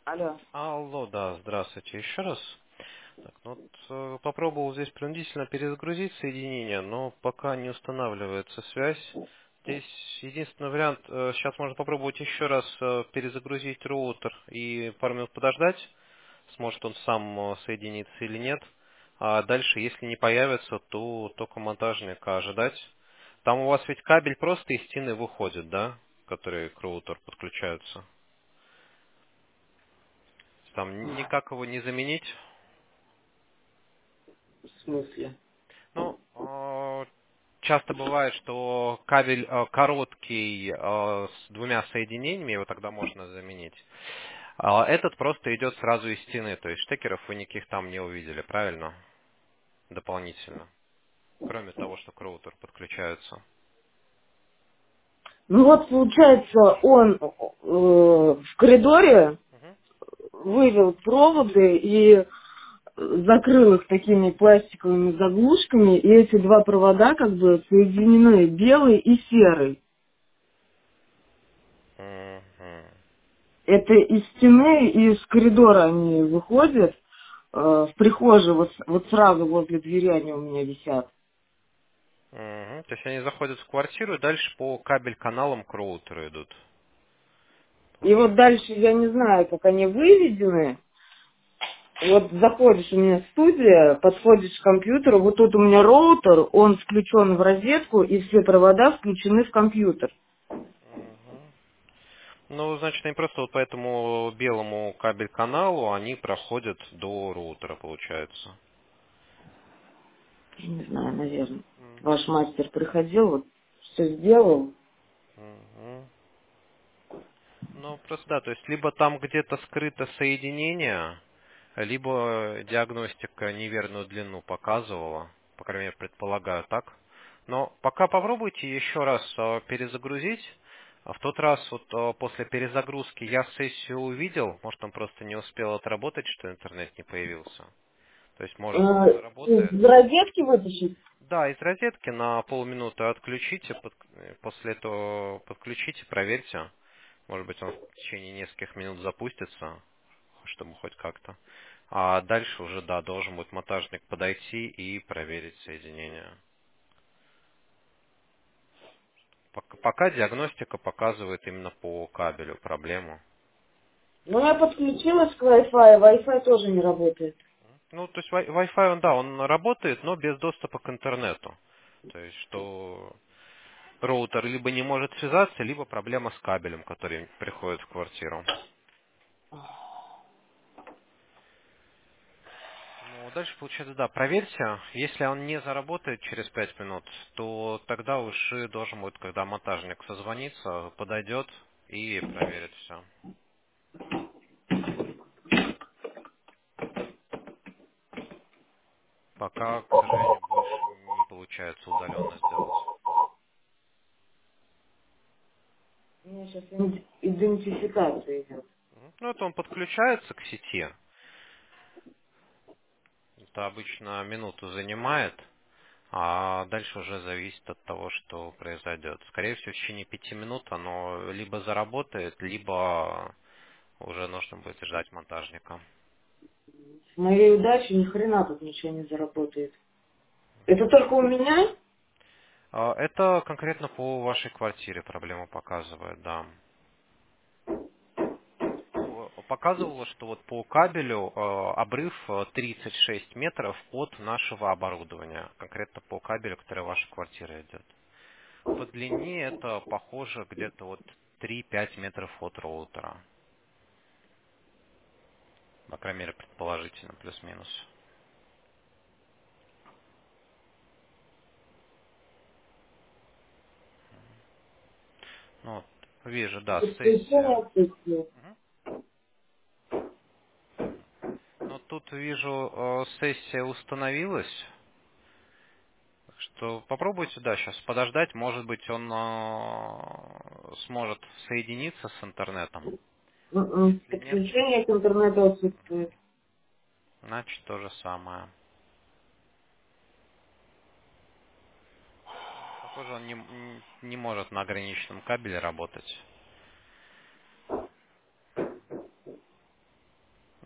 Алло. Алло, да, здравствуйте еще раз. Так, ну вот, попробовал здесь принудительно перезагрузить соединение, но пока не устанавливается связь. Здесь единственный вариант, сейчас можно попробовать еще раз перезагрузить роутер и пару минут подождать, сможет он сам соединиться или нет. А дальше, если не появится, то только монтажника ожидать. Там у вас ведь кабель просто из стены выходит, да, который к роутеру подключаются. Там никак его не заменить. В смысле? Ну, часто бывает, что кабель короткий с двумя соединениями, его тогда можно заменить. А этот просто идет сразу из стены, то есть штекеров вы никаких там не увидели, правильно? Дополнительно. Кроме того, что к роутеру подключаются. Ну вот, получается, он в коридоре Мгм. вывел проводы и закрыл их такими пластиковыми заглушками, и эти два провода как бы соединены, белый и серый. Мгм. Это из стены и из коридора они выходят. В прихожей, вот сразу возле двери они у меня висят. Мгм. То есть они заходят в квартиру и дальше по кабель-каналам к роутеру идут, И вот получается. дальше я не знаю, как они выведены. Вот заходишь, у меня студия, подходишь к компьютеру, вот тут у меня роутер, он включен в розетку, и все провода включены в компьютер. Мгм. Ну, значит, они просто вот по этому белому кабель-каналу, они проходят до роутера, получается. Я не знаю, наверное. Мгм. Ваш мастер приходил, вот все сделал. Мгм. Ну, просто да, то есть либо там где-то скрыто соединение, либо диагностика неверную длину показывала, по крайней мере, предполагаю так. Но пока попробуйте еще раз перезагрузить. В тот раз вот после перезагрузки я сессию увидел, может он просто не успел отработать, что интернет не появился. То есть, может, он заработает. Из розетки вытащить? Да, из розетки на полминуты отключите, после этого подключите, проверьте. Может быть, он в течение нескольких минут запустится, чтобы хоть как-то. А дальше уже, да, должен будет монтажник подойти и проверить соединение. Пока диагностика показывает именно по кабелю проблему. Ну, я подключилась к Wi-Fi, Wi-Fi тоже не работает. Ну, то есть Wi-Fi, он, да, он работает, но без доступа к интернету. То есть, что роутер либо не может связаться, либо проблема с кабелем, который приходит в квартиру. Ну, дальше получается, да, проверьте. Если он не заработает через 5 минут, то тогда уже должен будет, когда монтажник созвонится, подойдет и проверит все. Пока, к сожалению, больше не получается удаленно сделать. У меня сейчас идентификация идет. Ну, это он подключается к сети. Это обычно минуту занимает, а дальше уже зависит от того, что произойдет. Скорее всего, в течение 5 минут оно либо заработает, либо уже нужно будет ждать монтажника. С моей удачей ни хрена тут ничего не заработает. Это только у меня? Это конкретно по вашей квартире проблема показывает, да. Ну, показывало, что вот по кабелю обрыв 36 метров от нашего оборудования, конкретно по кабелю, который в вашей квартире идет. По длине это похоже где-то вот 3-5 метров от роутера. По крайней мере, предположительно, плюс-минус. Ну, вот, вижу, да, сессия. Подключение отсутствует. Ну, тут вижу, сессия установилась. Так что попробуйте, да, сейчас подождать. Может быть, он сможет соединиться с интернетом. Если нет, Подключение к интернету отсутствует. значит то же самое. Похоже, он не может на ограниченном кабеле работать.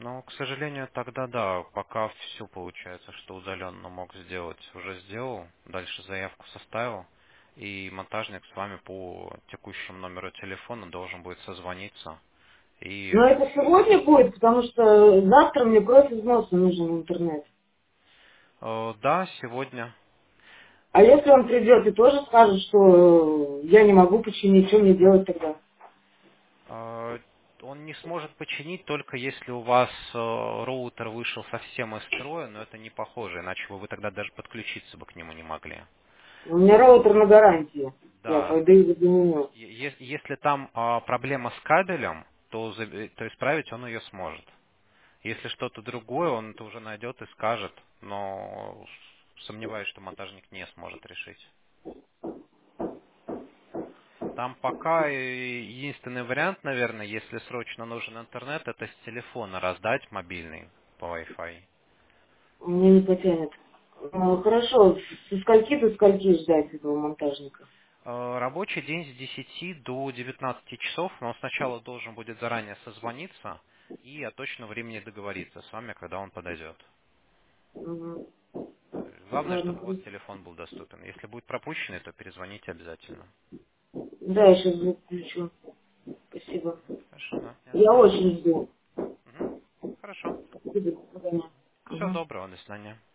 Но, к сожалению, тогда да, пока все получается, что удаленно мог сделать, уже сделал, дальше заявку составил, и монтажник с вами по текущему номеру телефона должен будет созвониться. И Но это сегодня будет, потому что завтра мне кровь из носа нужен интернет. да, сегодня. А если он придет и тоже скажет, что я не могу починить, что мне делать тогда? Э, Он не сможет починить только если у вас роутер вышел совсем из строя, но это не похоже, иначе бы вы тогда даже подключиться бы к нему не могли. У меня роутер на гарантии. Я Да, пойду и заменю. если там проблема с кабелем, то исправить он ее сможет. Если что-то другое, он это уже найдет и скажет, но сомневаюсь, что монтажник не сможет решить. Там пока единственный вариант, наверное, если срочно нужен интернет, это с телефона раздать мобильный по Wi-Fi. Мне не потянет. Ну, хорошо, со скольки до скольки ждать этого монтажника? Рабочий день с 10 до 19 часов, но он сначала должен будет заранее созвониться и о точном времени договориться с вами, когда он подойдет. Мгм. Главное, Ладно, чтобы у вас телефон был доступен. Если будет пропущенный, то перезвоните обязательно. да, я сейчас звук включу. Спасибо. Хорошо, да, не за Я что. очень жду. Мгм. Хорошо. Спасибо, до свидания. Всего Мгм. доброго, до свидания.